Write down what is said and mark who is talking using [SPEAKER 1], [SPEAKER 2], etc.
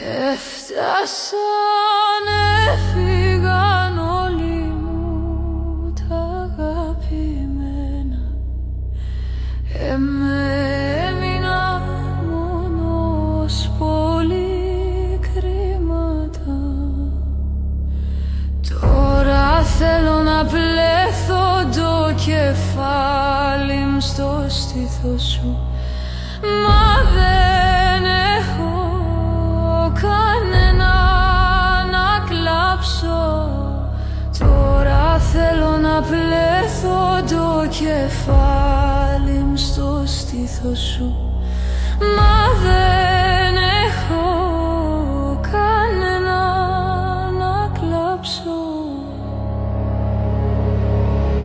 [SPEAKER 1] Έφτασαν, έφυγαν όλοι μου τα αγαπημένα. Έμεινα μόνος, πολύ κρίματα. Τώρα θέλω να πλέθω το κεφάλι μου στο στήθο σου, μα δεν έχω κανένα να κλάψω. Τώρα θέλω να πλέθω το κεφάλι μου στο στήθο σου, μα δεν